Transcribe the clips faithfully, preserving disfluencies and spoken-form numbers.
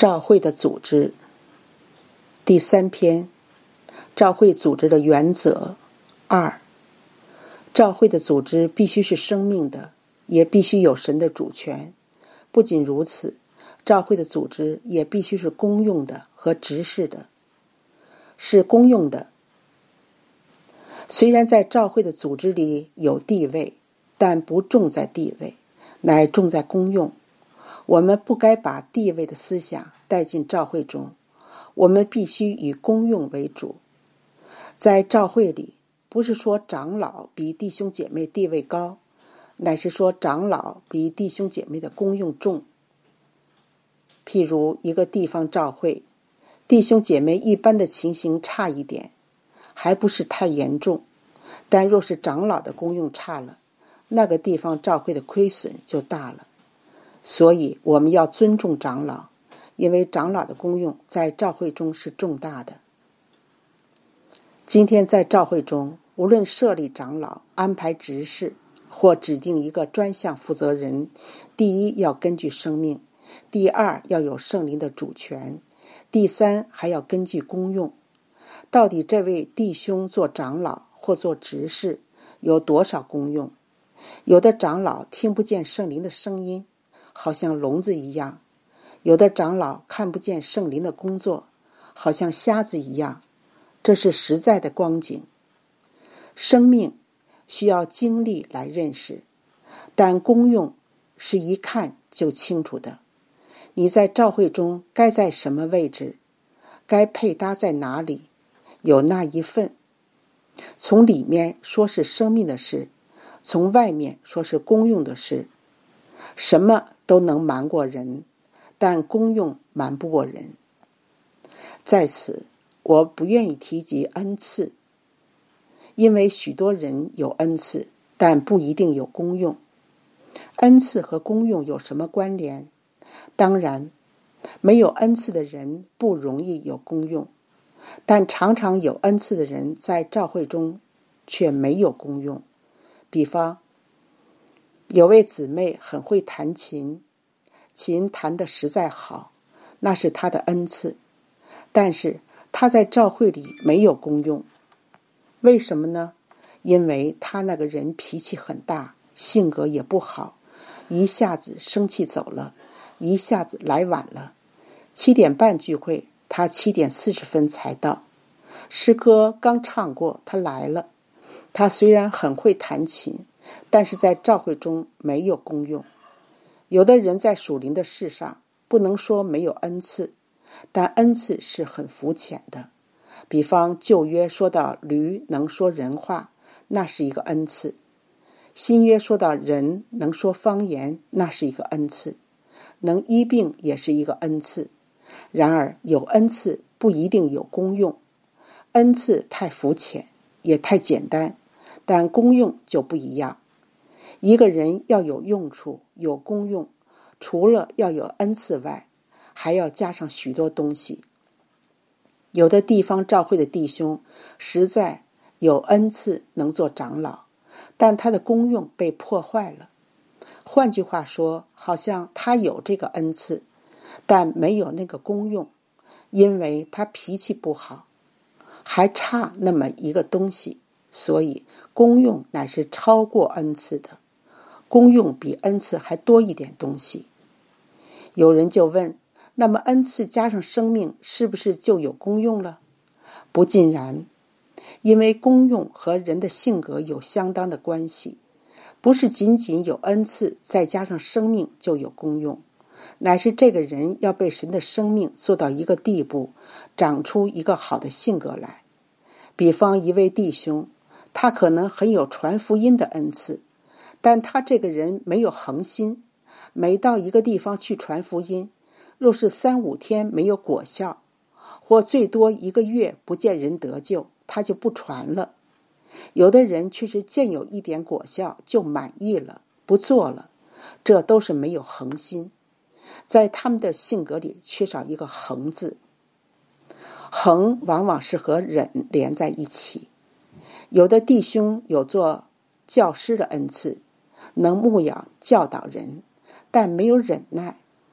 教会的组织第三篇，教会组织的原则二。教会的组织必须是生命的，也必须有神的主权。不仅如此，教会的组织也必须是公用的和执事的。是公用的。虽然在教会的组织里有地位，但不重在地位，乃重在公用。我们不该把地位的思想带进教会中，我们必须以公用为主。在教会里，不是说长老比弟兄姐妹地位高，乃是说长老比弟兄姐妹的功用重。譬如一个地方教会，弟兄姐妹一般的情形差一点，还不是太严重，但若是长老的功用差了，那个地方教会的亏损就大了。所以我们要尊重长老，因为长老的功用在教会中是重大的。今天在教会中，无论设立长老、安排执事或指定一个专项负责人，第一要根据生命，第二要有圣灵的主权，第三还要根据功用。到底这位弟兄做长老或做执事有多少功用？有的长老听不见圣灵的声音，好像聋子一样；有的长老看不见圣灵的工作，好像瞎子一样。这是实在的光景。生命需要经历来认识，但功用是一看就清楚的。你在教会中该在什么位置，该配搭在哪里，有那一份。从里面说是生命的事，从外面说是功用的事。什么都能瞒过人，但功用瞒不过人。在此，我不愿意提及恩赐，因为许多人有恩赐，但不一定有功用。恩赐和功用有什么关联？当然，没有恩赐的人不容易有功用，但常常有恩赐的人在教会中却没有功用。比方，有位姊妹很会弹琴，琴弹得实在好，那是她的恩赐，但是她在教会里没有功用。为什么呢？因为她那个人脾气很大，性格也不好，一下子生气走了，一下子来晚了。七点半聚会，她七点四十分才到。诗歌刚唱过，她来了。她虽然很会弹琴，但是在教会中没有功用。有的人在属灵的事上不能说没有恩赐，但恩赐是很肤浅的。比方旧约说到驴能说人话，那是一个恩赐；新约说到人能说方言，那是一个恩赐；能医病也是一个恩赐。然而有恩赐不一定有功用，恩赐太肤浅也太简单，但功用就不一样。一个人要有用处，有功用，除了要有恩赐外，还要加上许多东西。有的地方教会的弟兄实在有恩赐能做长老，但他的功用被破坏了。换句话说，好像他有这个恩赐，但没有那个功用，因为他脾气不好，还差那么一个东西，所以功用乃是超过恩赐的。功用比恩赐还多一点东西。有人就问，那么恩赐加上生命是不是就有功用了？不尽然，因为功用和人的性格有相当的关系，不是仅仅有恩赐再加上生命就有功用，乃是这个人要被神的生命做到一个地步，长出一个好的性格来。比方一位弟兄，他可能很有传福音的恩赐，但他这个人没有恒心，每到一个地方去传福音，若是三五天没有果效，或最多一个月不见人得救，他就不传了。有的人却是见有一点果效就满意了，不做了，这都是没有恒心，在他们的性格里缺少一个恒字。恒往往是和忍连在一起。有的弟兄有做教师的恩赐，能牧养教导人，但没有忍耐。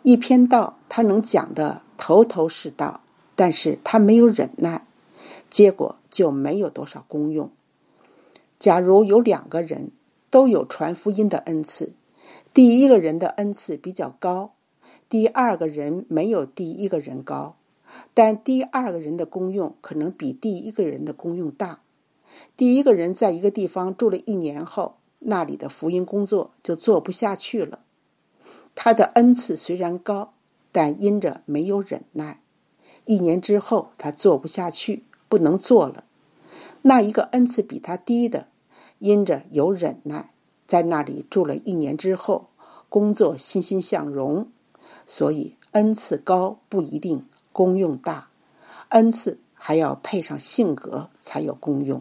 一篇道他能讲得头头是道，但是他没有忍耐，结果就没有多少功用。假如有两个人都有传福音的恩赐，第一个人的恩赐比较高，第二个人没有第一个人高，但第二个人的功用可能比第一个人的功用大。第一个人在一个地方住了一年后，那里的福音工作就做不下去了。他的恩赐虽然高，但因着没有忍耐，一年之后他做不下去，不能做了。那一个恩赐比他低的，因着有忍耐，在那里住了一年之后，工作欣欣向荣。所以恩赐高不一定功用大，恩赐还要配上性格才有功用。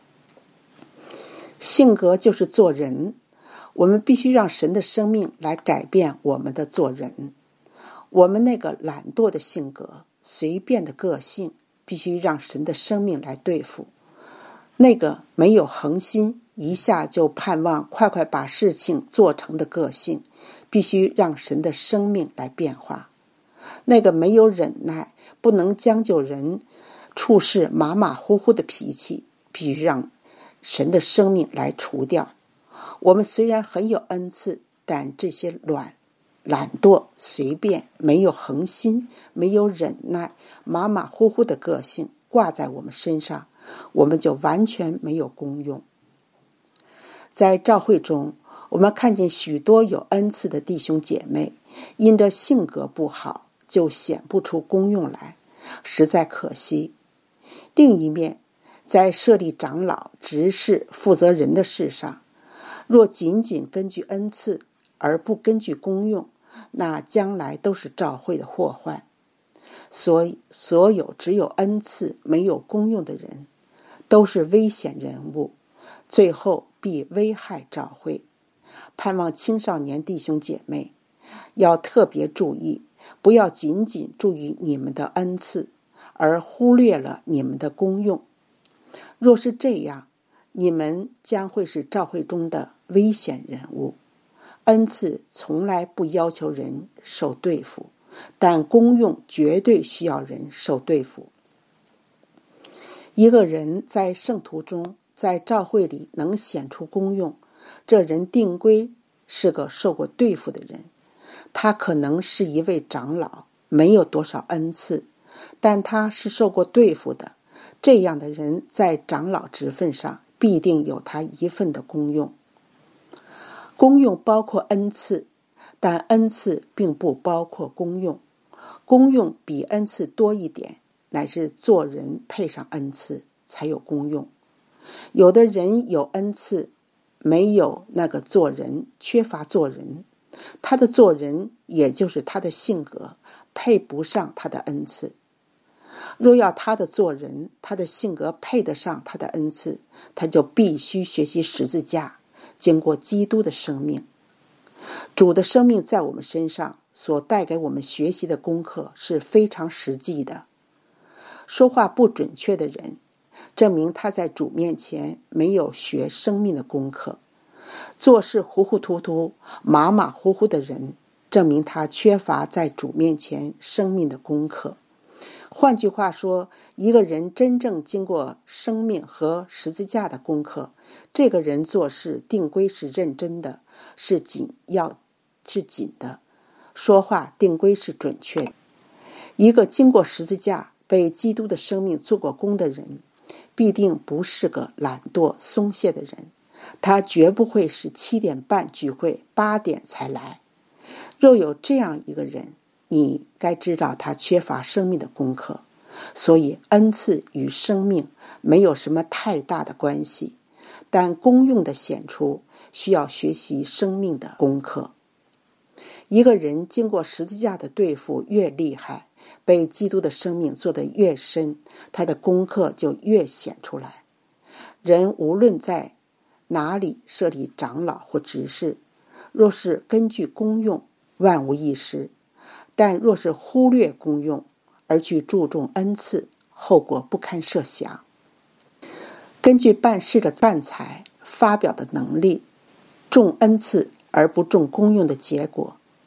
性格就是做人，我们必须让神的生命来改变我们的做人。我们那个懒惰的性格、随便的个性，必须让神的生命来对付。那个没有恒心，一下就盼望快快把事情做成的个性，必须让神的生命来变化。那个没有忍耐，不能将就人，处事马马虎虎的脾气，必须让神的生命来除掉。我们虽然很有恩赐，但这些软、懒惰、随便、没有恒心、没有忍耐、马马虎虎的个性挂在我们身上，我们就完全没有功用。在教会中，我们看见许多有恩赐的弟兄姐妹，因着性格不好，就显不出功用来，实在可惜。另一面，在设立长老、执事、负责人的事上，若仅仅根据恩赐而不根据功用，那将来都是教会的祸患。所以，所有只有恩赐没有功用的人，都是危险人物，最后必危害教会。盼望青少年弟兄姐妹要特别注意，不要仅仅注意你们的恩赐，而忽略了你们的功用。若是这样，你们将会是教会中的危险人物。恩赐从来不要求人受对付，但功用绝对需要人受对付。一个人在圣徒中，在教会里能显出功用，这人定规是个受过对付的人。他可能是一位长老，没有多少恩赐，但他是受过对付的。这样的人在长老职分上必定有他一份的功用。功用包括恩赐，但恩赐并不包括功用。功用比恩赐多一点，乃是做人配上恩赐才有功用。有的人有恩赐，没有那个做人，缺乏做人。他的做人，也就是他的性格，配不上他的恩赐。若要他的做人，他的性格配得上他的恩赐，他就必须学习十字架，经过基督的生命。主的生命在我们身上所带给我们学习的功课是非常实际的。说话不准确的人，证明他在主面前没有学生命的功课。做事糊糊涂涂、马马虎虎的人，证明他缺乏在主面前生命的功课。换句话说，一个人真正经过生命和十字架的功课，这个人做事定规是认真的，是紧要是紧的，说话定规是准确的。一个经过十字架被基督的生命做过工的人，必定不是个懒惰松懈的人，他绝不会是七点半聚会八点才来。若有这样一个人，你该知道他缺乏生命的功课。所以恩赐与生命没有什么太大的关系，但功用的显出需要学习生命的功课。一个人经过十字架的对付越厉害，被基督的生命做得越深，他的功课就越显出来。人无论在哪里设立长老或执事，若是根据功用，万无一失；但若是忽略功用，而去注重恩赐，后果不堪设想。根据办事的办才、发表的能力，重恩赐而不重功用的结果，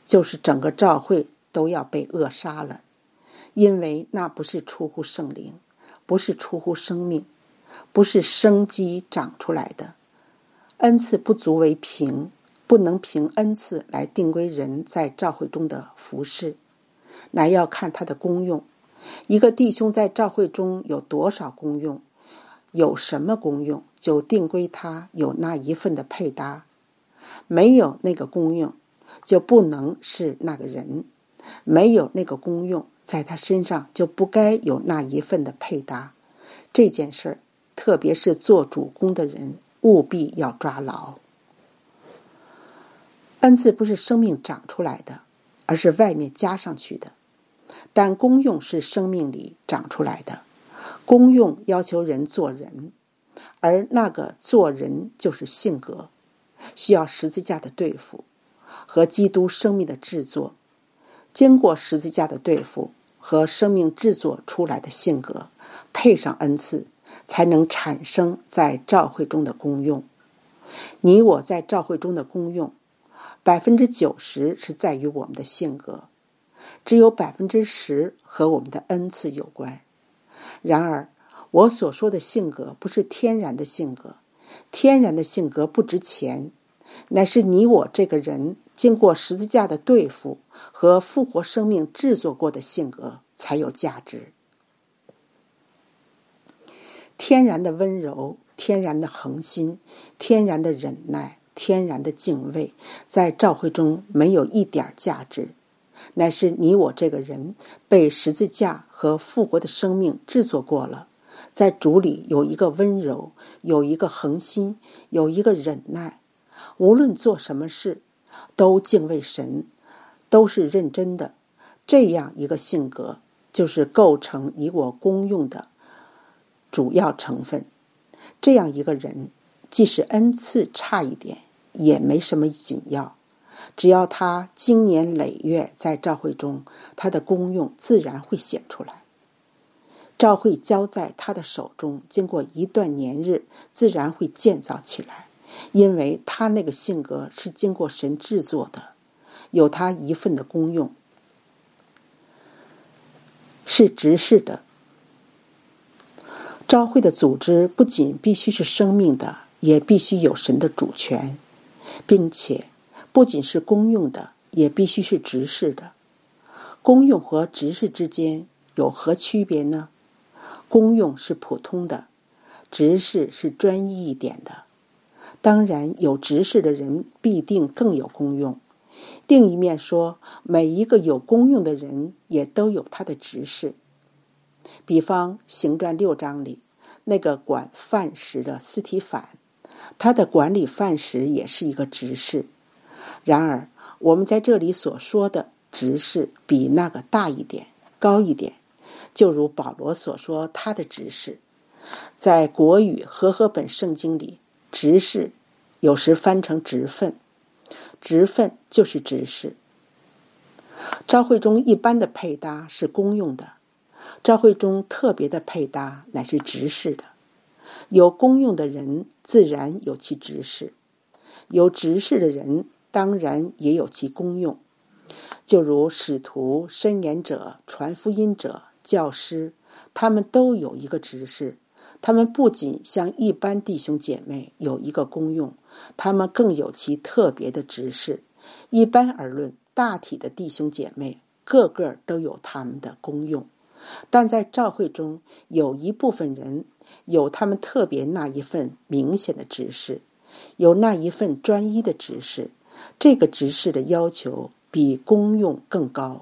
就是整个教会都要被扼杀了，因为那不是出乎圣灵，不是出乎生命，不是生机长出来的。恩赐不足为凭，不能凭恩赐来定规人在教会中的服事，乃要看他的功用。一个弟兄在教会中有多少功用，有什么功用，就定规他有那一份的配搭。没有那个功用，就不能是那个人；没有那个功用，在他身上就不该有那一份的配搭。这件事儿，特别是做主工的人，务必要抓牢。恩赐不是生命长出来的，而是外面加上去的。但功用是生命里长出来的，功用要求人做人，而那个做人就是性格，需要十字架的对付和基督生命的制作。经过十字架的对付和生命制作出来的性格，配上恩赐，才能产生在教会中的功用。你我在教会中的功用，百分之九十是在于我们的性格，只有百分之十和我们的恩赐有关。然而，我所说的性格不是天然的性格，天然的性格不值钱，乃是你我这个人经过十字架的对付和复活生命制作过的性格才有价值。天然的温柔，天然的恒心，天然的忍耐，天然的敬畏，在教会中没有一点价值，乃是你我这个人被十字架和复活的生命制作过了，在主里有一个温柔，有一个恒心，有一个忍耐，无论做什么事都敬畏神，都是认真的。这样一个性格就是构成你我功用的主要成分。这样一个人，即使恩赐差一点，也没什么紧要，只要他经年累月在教会中，他的功用自然会显出来。教会交在他的手中，经过一段年日，自然会建造起来，因为他那个性格是经过神制作的，有他一份的功用，是执事的。教会的组织不仅必须是生命的，也必须有神的主权，并且不仅是公用的，也必须是执事的。公用和执事之间有何区别呢？公用是普通的，执事是专一一点的。当然，有执事的人必定更有功用。另一面说，每一个有功用的人也都有他的执事。比方行传六章里那个管饭食的司提反，他的管理饭食也是一个执事。然而我们在这里所说的执事比那个大一点，高一点，就如保罗所说他的执事。在国语和合本圣经里，执事有时翻成职分，职分就是执事。教会中一般的配搭是公用的，教会中特别的配搭乃是执事的。有功用的人自然有其执事，有执事的人当然也有其功用。就如使徒、申言者、传福音者、教师，他们都有一个执事。他们不仅像一般弟兄姐妹有一个功用，他们更有其特别的执事。一般而论，大体的弟兄姐妹个个都有他们的功用，但在教会中有一部分人有他们特别那一份明显的执事，有那一份专一的执事，这个执事的要求比功用更高。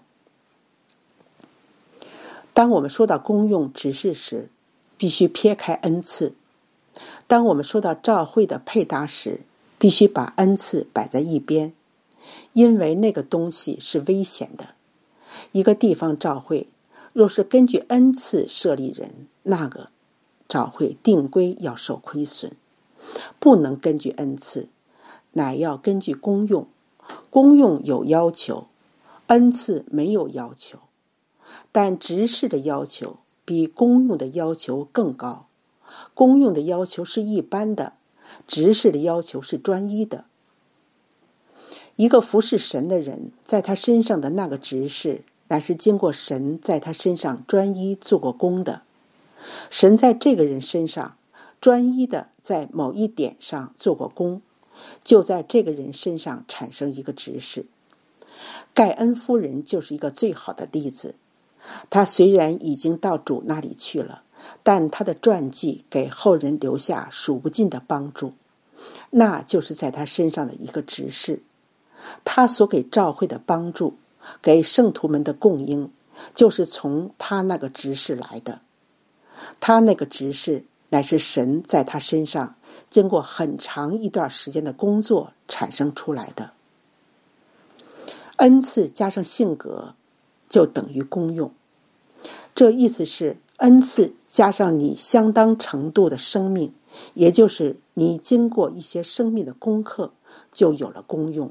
当我们说到功用执事时，必须撇开恩赐；当我们说到教会的配搭时，必须把恩赐摆在一边，因为那个东西是危险的。一个地方教会若是根据恩赐设立人，那个教会定规要受亏损。不能根据恩赐，乃要根据功用。功用有要求，恩赐没有要求，但执事的要求比功用的要求更高。功用的要求是一般的，执事的要求是专一的。 一个服侍神的人，在他身上的那个执事，乃是经过神在他身上专一做过工的。神在这个人身上专一的在某一点上做过工，就在这个人身上产生一个执事。盖恩夫人就是一个最好的例子。她虽然已经到主那里去了，但她的传记给后人留下数不尽的帮助，那就是在她身上的一个执事。她所给教会的帮助，给圣徒们的供应，就是从她那个执事来的。她那个执事乃是神在她身上经过很长一段时间的工作产生出来的。恩赐加上性格就等于功用，这意思是恩赐加上你相当程度的生命，也就是你经过一些生命的功课，就有了功用。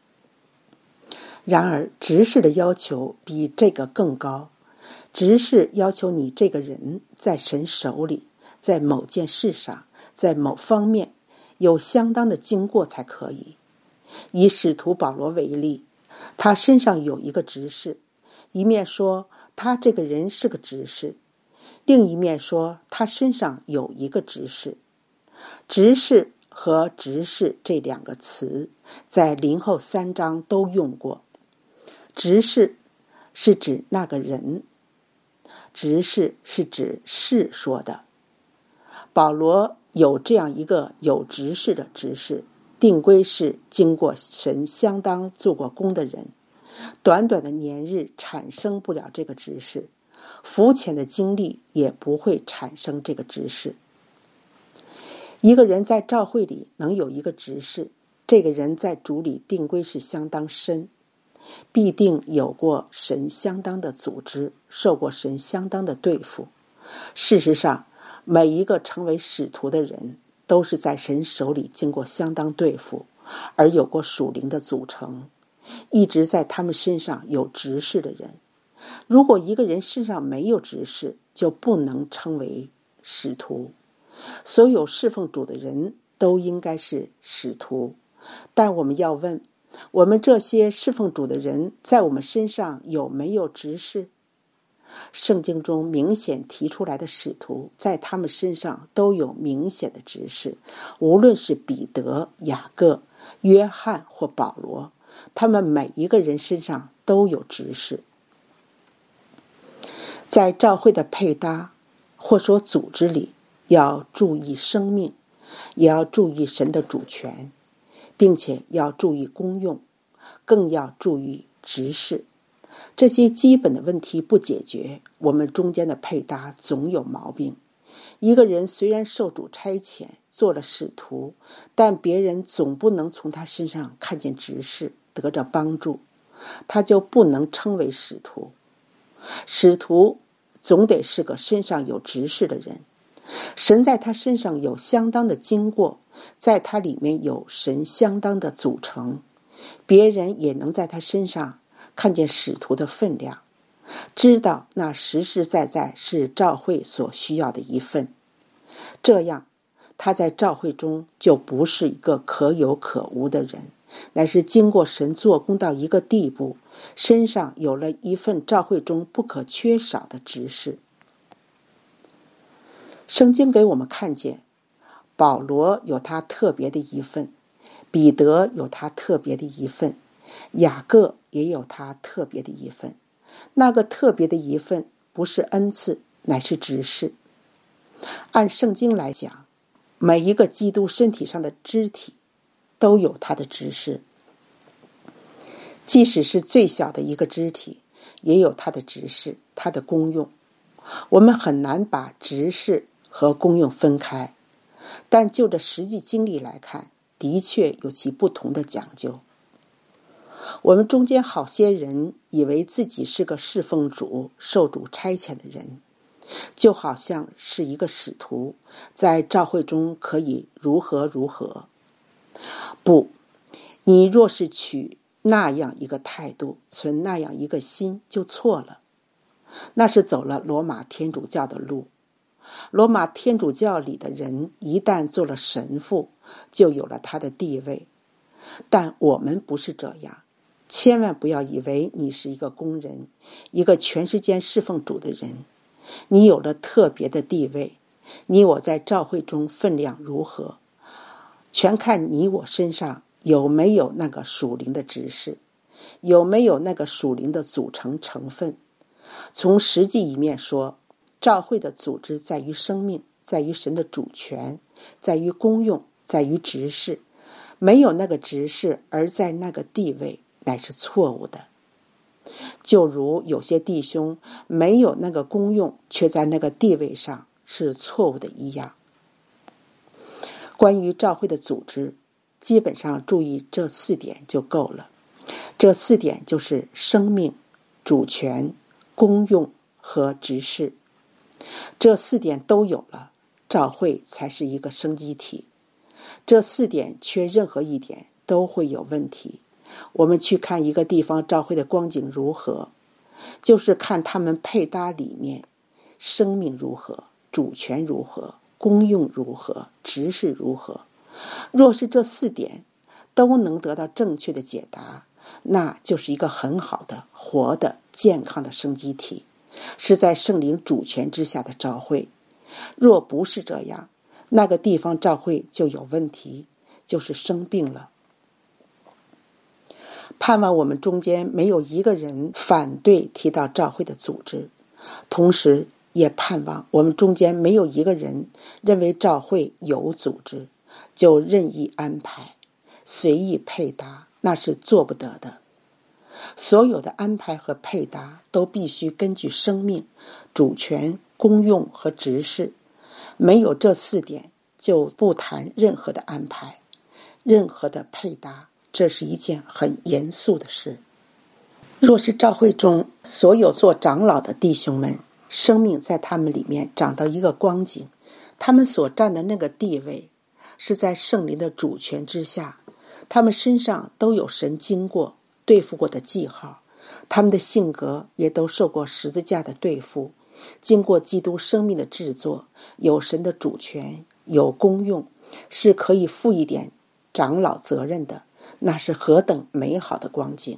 然而执事的要求比这个更高，执事要求你这个人在神手里，在某件事上，在某方面有相当的经过才可以。以使徒保罗为例，他身上有一个执事，一面说他这个人是个执事，另一面说他身上有一个执事。执事和执事这两个词在林后三章都用过。执事是指那个人，执事是指事说的。保罗有这样一个有执事的执事，定规是经过神相当做过工的人，短短的年日产生不了这个执事，肤浅的经历也不会产生这个执事。一个人在教会里能有一个执事，这个人在主里定规是相当深，必定有过神相当的组织，受过神相当的对付。事实上，每一个成为使徒的人都是在神手里经过相当对付，而有过属灵的组成，一直在他们身上有执事的人。如果一个人身上没有执事，就不能称为使徒。所有侍奉主的人都应该是使徒，但我们要问，我们这些侍奉主的人在我们身上有没有执事？圣经中明显提出来的使徒，在他们身上都有明显的执事，无论是彼得、雅各、约翰或保罗，他们每一个人身上都有执事。在教会的配搭或说组织里，要注意生命，也要注意神的主权，并且要注意功用，更要注意执事。这些基本的问题不解决，我们中间的配搭总有毛病。一个人虽然受主差遣做了使徒，但别人总不能从他身上看见执事，得着帮助，他就不能称为使徒。使徒总得是个身上有执事的人，神在他身上有相当的经过，在他里面有神相当的组成，别人也能在他身上看见使徒的分量，知道那实实在在是教会所需要的一份。这样他在教会中就不是一个可有可无的人，乃是经过神做工到一个地步，身上有了一份教会中不可缺少的执事。圣经给我们看见，保罗有他特别的一份，彼得有他特别的一份，雅各也有他特别的一份。那个特别的一份不是恩赐，乃是执事。按圣经来讲，每一个基督身体上的肢体都有他的执事，即使是最小的一个肢体也有他的执事，他的功用。我们很难把执事和功用分开，但就着实际经历来看，的确有其不同的讲究。我们中间好些人以为自己是个侍奉主、受主差遣的人，就好像是一个使徒，在教会中可以如何如何。不，你若是取那样一个态度，存那样一个心，就错了。那是走了罗马天主教的路。罗马天主教里的人一旦做了神父，就有了他的地位。 但我们不是这样。千万不要以为你是一个工人，一个全时间侍奉主的人，你有了特别的地位，你我在教会中分量如何，全看你我身上有没有那个属灵的执事，有没有那个属灵的组成成分。从实际一面说，教会的组织在于生命，在于神的主权，在于功用，在于执事。没有那个执事而在那个地位，乃是错误的。就如有些弟兄没有那个功用，却在那个地位上是错误的一样。关于教会的组织，基本上注意这四点就够了。这四点就是生命、主权、功用和执事。这四点都有了，教会才是一个生机体。这四点缺任何一点都会有问题。我们去看一个地方教会的光景如何，就是看他们配搭里面生命如何，主权如何，功用如何，执事如何。若是这四点都能得到正确的解答，那就是一个很好的、活的、健康的生机体，是在圣灵主权之下的教会。若不是这样，那个地方教会就有问题，就是生病了。盼望我们中间没有一个人反对提到教会的组织，同时也盼望我们中间没有一个人认为教会有组织就任意安排、随意配搭，那是做不得的。所有的安排和配搭都必须根据生命、主权、功用和执事。没有这四点，就不谈任何的安排，任何的配搭，这是一件很严肃的事。若是教会中所有做长老的弟兄们，生命在他们里面长到一个光景，他们所占的那个地位是在圣灵的主权之下，他们身上都有神经过对付过的记号，他们的性格也都受过十字架的对付，经过基督生命的制作，有神的主权，有功用，是可以负一点长老责任的，那是何等美好的光景。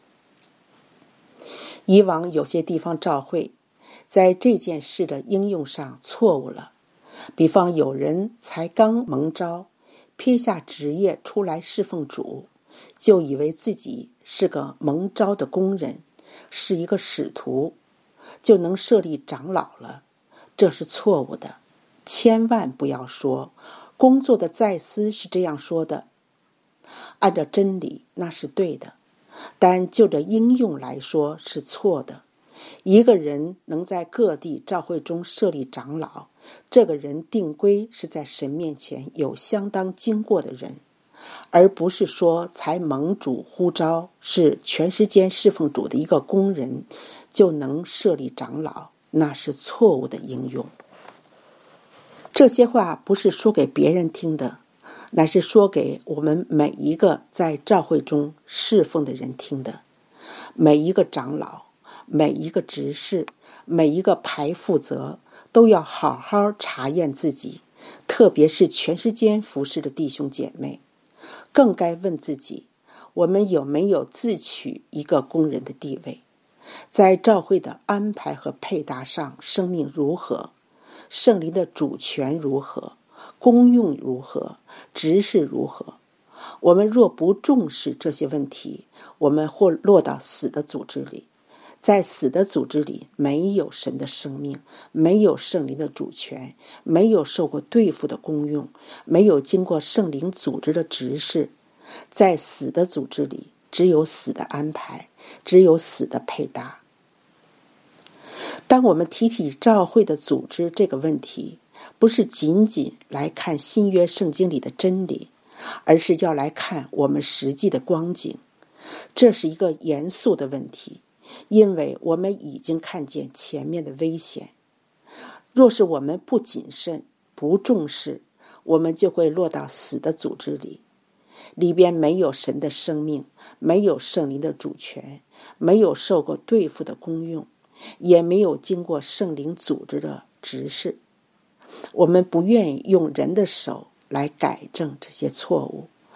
以往有些地方教会在这件事的应用上错误了，比方有人才刚蒙召，撇下职业出来侍奉主，就以为自己是个蒙召的工人，是一个使徒，就能设立长老了，这是错误的。千万不要说工作的再思是这样说的，按照真理那是对的，但就着应用来说是错的。一个人能在各地教会中设立长老，这个人定规是在神面前有相当经过的人，而不是说才蒙主呼召，是全时间侍奉主的一个工人就能设立长老，那是错误的应用。这些话不是说给别人听的，乃是说给我们每一个在教会中侍奉的人听的。每一个长老，每一个执事，每一个排负责，都要好好查验自己，特别是全时间服侍的弟兄姐妹，更该问自己，我们有没有自取一个工人的地位，在教会的安排和配搭上生命如何，圣灵的主权如何，功用如何，执事如何。我们若不重视这些问题，我们或落到死的组织里。在死的组织里，没有神的生命，没有圣灵的主权，没有受过对付的功用，没有经过圣灵组织的指示。在死的组织里，只有死的安排，只有死的配搭。当我们提起教会的组织这个问题，不是仅仅来看新约圣经里的真理，而是要来看我们实际的光景。这是一个严肃的问题，因为我们已经看见前面的危险。若是我们不谨慎、不重视，我们就会落到死的组织里，里边没有神的生命，没有圣灵的主权，没有受过对付的功用，也没有经过圣灵组织的指示。我们不愿意用人的手来改正这些错误，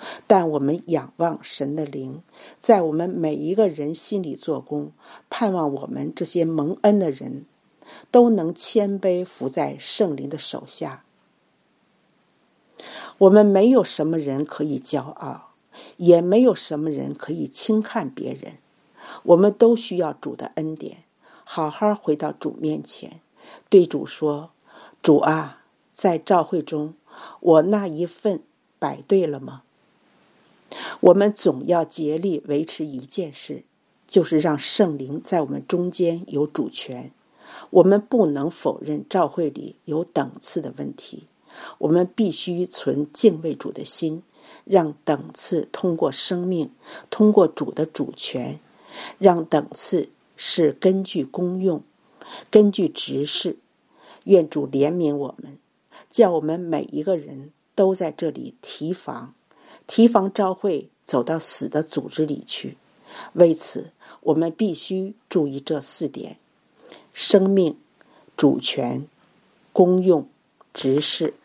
但我们仰望神的灵，在我们每一个人心里做工，盼望我们这些蒙恩的人都能谦卑服在圣灵的手下。我们没有什么人可以骄傲，也没有什么人可以轻看别人。我们都需要主的恩典，好好回到主面前，对主说：主啊，在召会中，我那一份摆对了吗？我们总要竭力维持一件事，就是让圣灵在我们中间有主权。我们不能否认召会里有等次的问题，我们必须存敬畏主的心，让等次通过生命，通过主的主权，让等次是根据功用，根据职事。愿主怜悯我们，叫我们每一个人都在这里提防，提防召会走到死的组织里去。为此，我们必须注意这四点：生命、主权、功用、职事。